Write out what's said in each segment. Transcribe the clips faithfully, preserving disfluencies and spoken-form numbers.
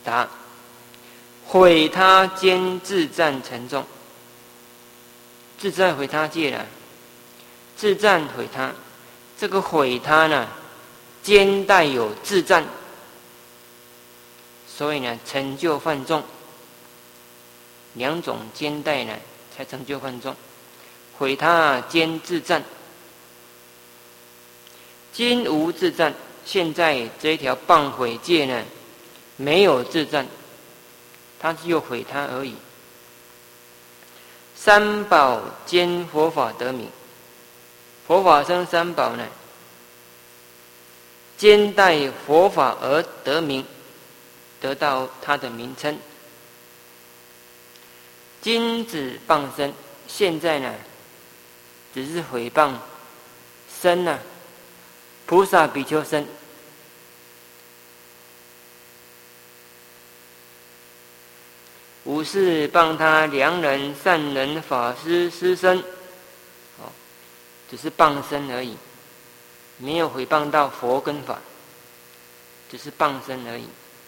答：毁他兼自赞沉重。自赞毁他戒了，自赞毁他，这个毁他呢，兼带有自赞，所以呢，成就犯重，两种兼带呢，才成就犯重。毁他兼自赞，今无自赞，现在这一条谤毁戒呢，没有自赞，他只有毁他而已。三宝兼佛法得名，佛法僧三宝呢，兼带佛法而得名，得到他的名称。今指谤身，现在呢，只是毁谤身呢、啊，菩萨比丘身。无是谤他良人、善人、法师、师生，哦，只是谤身而已，没有毁谤到佛跟法，只是谤身而已。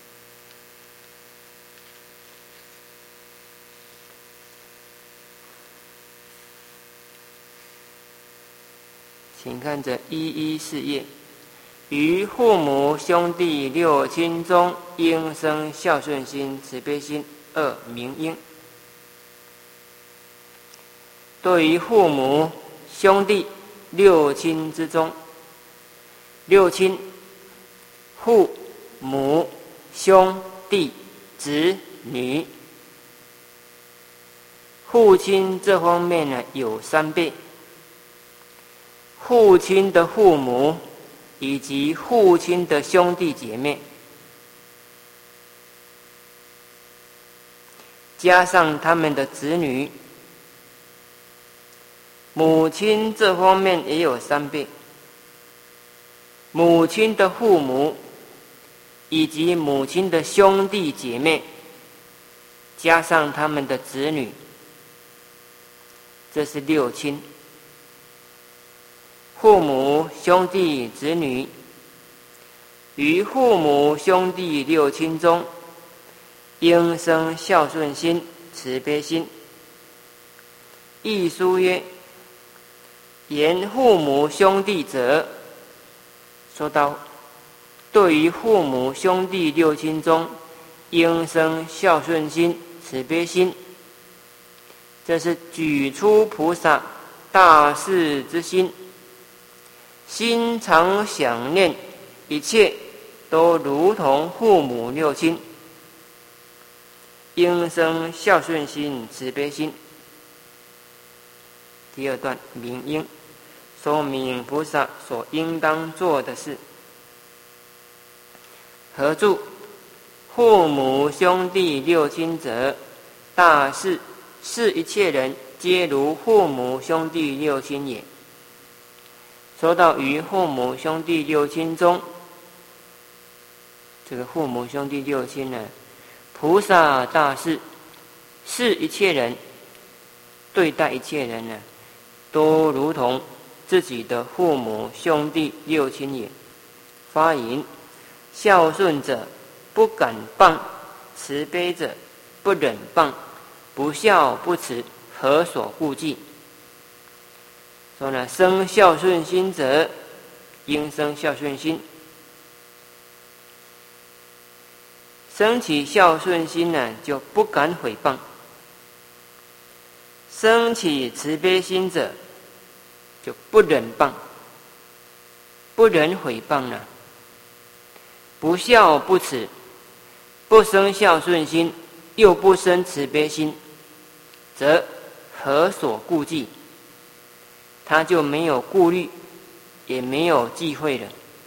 请看这一一四页，于父母兄弟六亲中，应生孝顺心、慈悲心。二明因，对于父母兄弟六亲之中，六亲父母兄弟子女，父亲这方面呢有三辈，父亲的父母以及父亲的兄弟姐妹，加上他们的子女，母亲这方面也有三辈，母亲的父母以及母亲的兄弟姐妹，加上他们的子女，这是六亲。父母兄弟子女，于父母兄弟六亲中，应生孝顺心、慈悲心。亦书曰：言父母兄弟者，说到对于父母兄弟六亲中，应生孝顺心、慈悲心，这是举出菩萨大士之心，心常想念一切都如同父母六亲，应生孝顺心、慈悲心。第二段明因，说明菩萨所应当做的事。合注：父母兄弟六亲者，大士，是一切人皆如父母兄弟六亲也。说到于父母兄弟六亲中，这个父母兄弟六亲呢，菩萨大士是一切人，对待一切人呢，都如同自己的父母兄弟六亲也。发言：孝顺者不敢谤，慈悲者不忍谤，不孝不慈，何所顾忌？说呢，生孝顺心者，应生孝顺心。生起孝顺心呢，就不敢毁谤；生起慈悲心者，就不忍谤，不忍毁谤呢。不孝不慈，不生孝顺心，又不生慈悲心，则何所顾忌？他就没有顾虑，也没有忌讳了。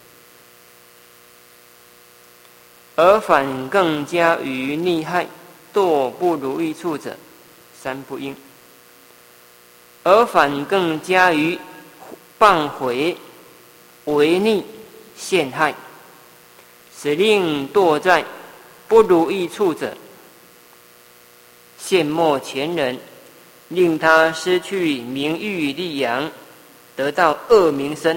而反更加于逆害、堕不如意处者，三不应。而反更加于谤毁、违逆、陷害，使令堕在不如意处者，陷没前人，令他失去名誉利养，得到恶名声，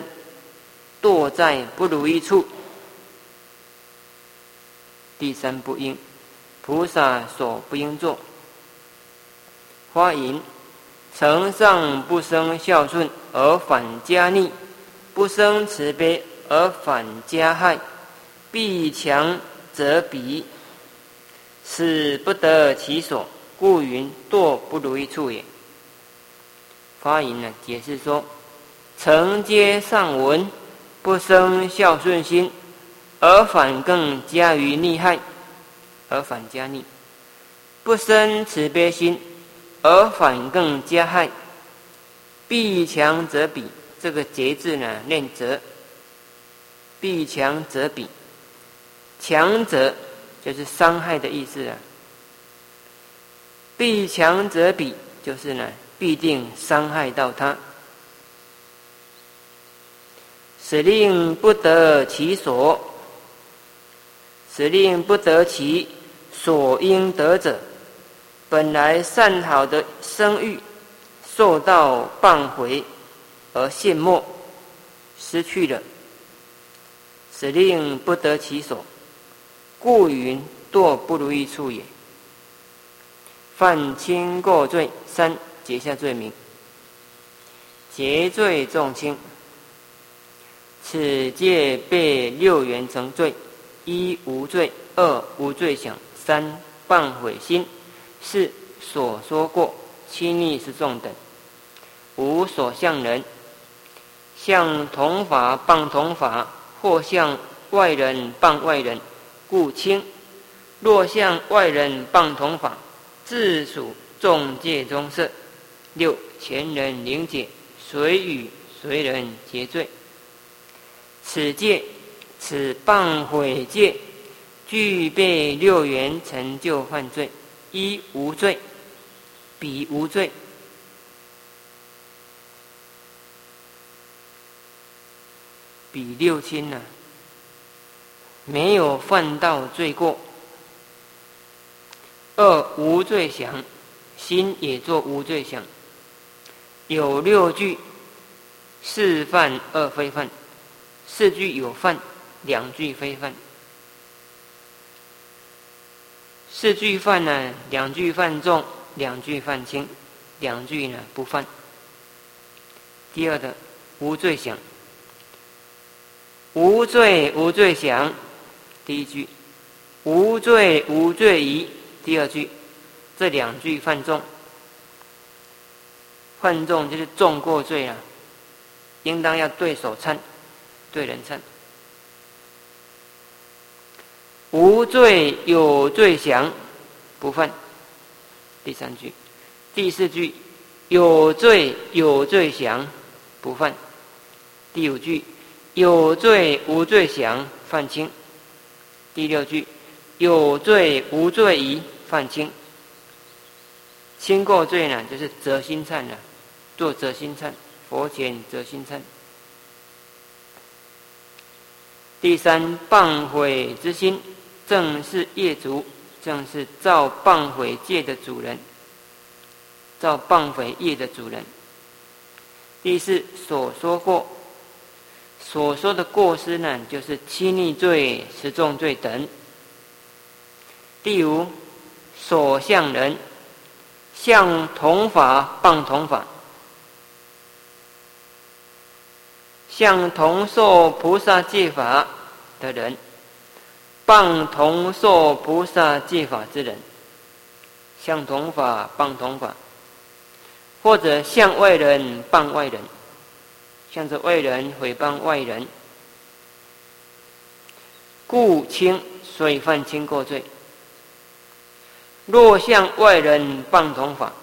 堕在不如意处。第三不应， 菩萨所不应作。花引承上不生孝顺而反加逆，不生慈悲而反加害，必强则鄙，使不得其所，故云堕不如意处也。花引呢解释说，承接上文，不生孝顺心，而反更加于逆害，而反加逆；不生慈悲心，而反更加害。必强则鄙，这个节字呢念则，必强则鄙，强则就是伤害的意思啊。必强则鄙就是呢必定伤害到他，使令不得其所，使令不得其所应得者，本来善好的声誉受到谤毁而陷没，失去了，使令不得其所，故云堕不如意处也。犯轻过罪三，结下罪名。结罪重轻，此戒被六缘成罪：一无罪，二无罪想，三谤毁心，四所说过，七逆是众等。无所向人，向同法谤同法，或向外人谤外人，故轻；若向外人谤同法，自属众戒中色。六前人领解，随与随人结罪。此戒，此谤毁戒，具备六缘成就犯罪：一无罪，彼无罪。比六轻呢、啊，没有犯到罪过。二无罪想，心也做无罪想。有六句，四犯二非犯，四句有犯，两句非犯。四句犯呢，两句犯重，两句犯轻，两句呢不犯。第二的无罪想，无罪无罪想，第一句；无罪无罪疑，第二句。这两句犯重，犯重就是重过罪了，应当要对手忏，对人忏。无罪有罪想，不犯。第三句。第四句，有罪有罪想，不犯。第五句，有罪无罪想，犯轻。第六句，有罪无罪疑，犯轻。轻过罪呢，就是责心忏了，做责心忏，佛前责心忏。第三，谤毁之心，正是业主，正是造谤毁戒的主人，造谤毁业的主人。第四，所说过，所说的过失呢，就是欺逆罪、十重罪等。第五，所向人，向同法谤同法，向同受菩萨戒法的人，谤同受菩萨戒法之人，向同法谤同法，或者向外人谤外人，向着外人毁谤外人，故轻，所以犯轻过罪。若向外人谤同法，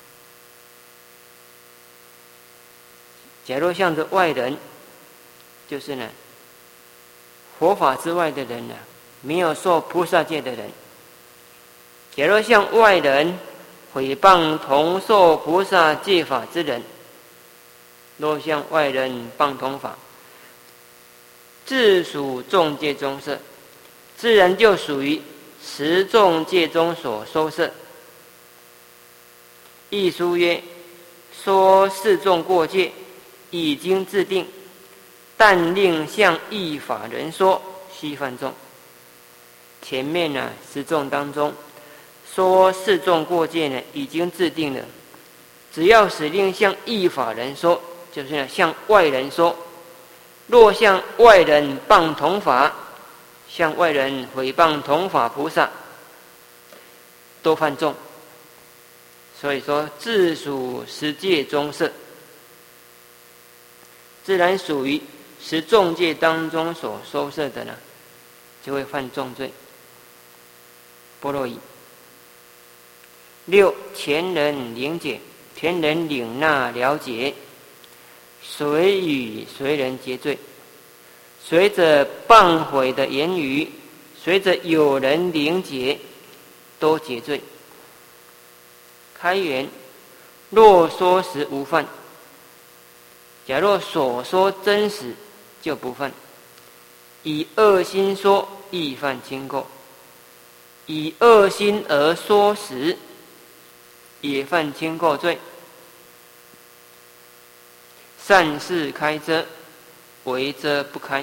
假若向着外人，就是呢佛法之外的人呢、啊，没有受菩萨戒的人，假若向外人毁谤同受菩萨戒法之人，若向外人谤同法，自属众戒中色，自然就属于十众戒中所收摄。亦书曰：说四众过戒，已经制定，但令向异法人说，悉犯众。前面呢、啊、十众当中说四众过戒呢，已经制定了，只要使令向异法人说，就是呢向外人说。若向外人谤同法，向外人毁谤同法菩萨，都犯众。所以说，自属十戒中摄，自然属于十众戒当中所收摄的呢，就会犯重罪。般若义。六，前人领解，前人领纳了解，随与随人结罪，随着谤毁的言语，随着有人领解，都结罪。开源，若说实无犯，假若所说真实，就不犯；以恶心说，亦犯轻垢；以恶心而说实，也犯轻垢罪。善事开遮，为遮不开。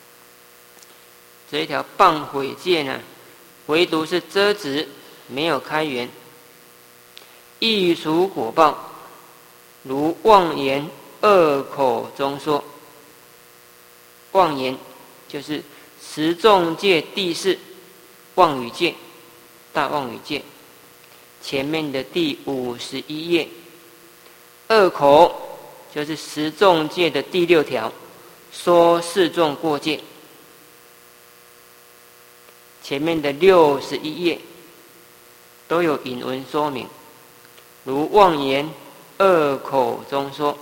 这一条谤毁戒呢，唯独是遮止，没有开源。亦属果报，如妄言恶口中说。妄言就是十众戒第四妄语戒，大妄语戒前面的第五十一页。恶口就是十众戒的第六条，说四众过戒，前面的六十一页都有引文说明。如妄言恶口中说，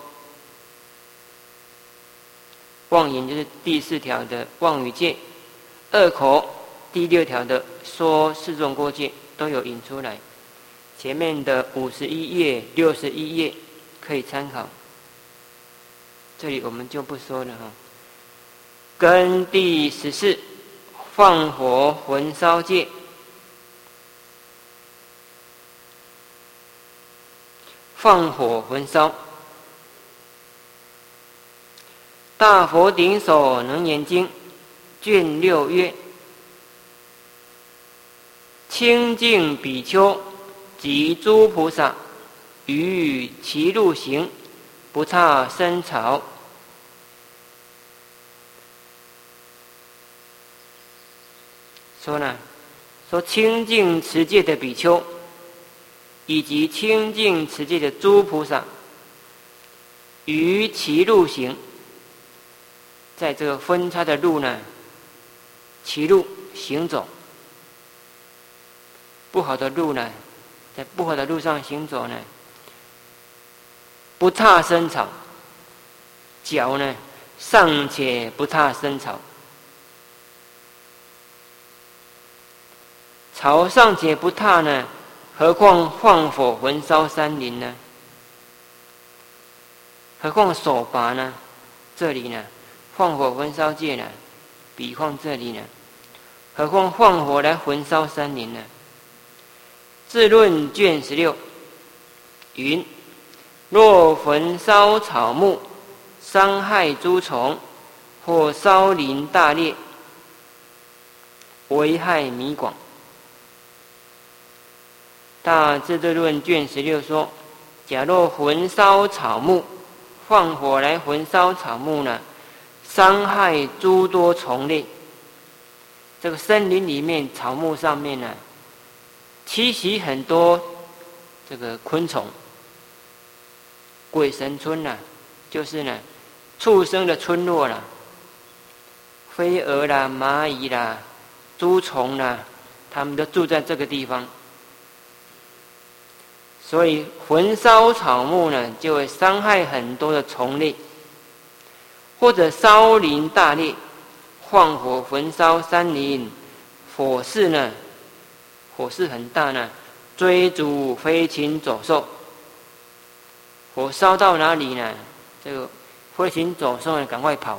妄言就是第四条的妄语戒，恶口第六条的说四众过戒都有引出来。前面的五十一页、六十一页可以参考，这里我们就不说了哈。跟第十四，放火焚烧戒。放火焚烧，大佛顶首能言经卷六曰：清净比丘及诸菩萨，于其路行，不差生草。说呢，说清净持戒的比丘，以及清净持戒的诸菩萨，于其路行，在这个分叉的路呢，其路行走。不好的路呢，在不好的路上行走呢，不踏生草，脚呢尚且不踏生草，草尚且不踏呢，何况放火焚烧山林呢？何况手拔呢？这里呢，放火焚烧戒呢，比况这里呢，何况放火来焚烧山林呢？自论卷十六云：若焚烧草木，伤害诸虫，或烧林大裂，危害弥广。大智度论卷十六说，假若焚烧草木，放火来焚烧草木呢，伤害诸多虫类。这个森林里面草木上面呢，栖息很多这个昆虫。鬼神村呢、啊，就是呢畜生的村落啦，飞蛾啦、蚂蚁啦、猪虫啦，他们都住在这个地方。所以焚烧草木呢，就会伤害很多的虫类，或者烧林大裂，放火焚烧山林，火势呢，火势很大呢，追逐飞禽走兽。火烧到哪里呢？这个飞禽走兽呢，赶快跑。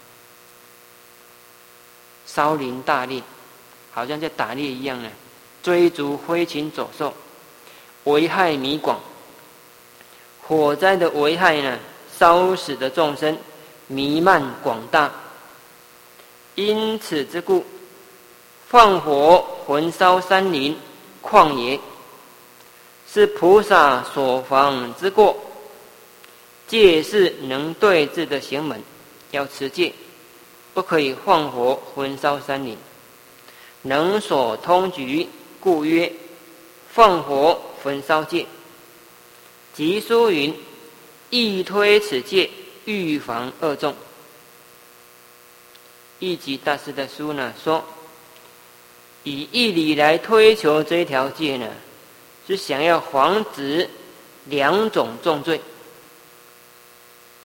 烧林大裂，好像在打猎一样呢，追逐飞禽走兽。危害弥广，火灾的危害呢，烧死的众生弥漫广大。因此之故，放火焚烧山林， 旷也，是菩萨所防之过。戒是能对治的行门，要持戒，不可以放火焚烧山林。能所通局，故曰放火焚烧戒。即书云：亦推此戒，预防恶众。义吉大师的书呢说，以义理来推求这一条戒呢，是想要防止两种重罪。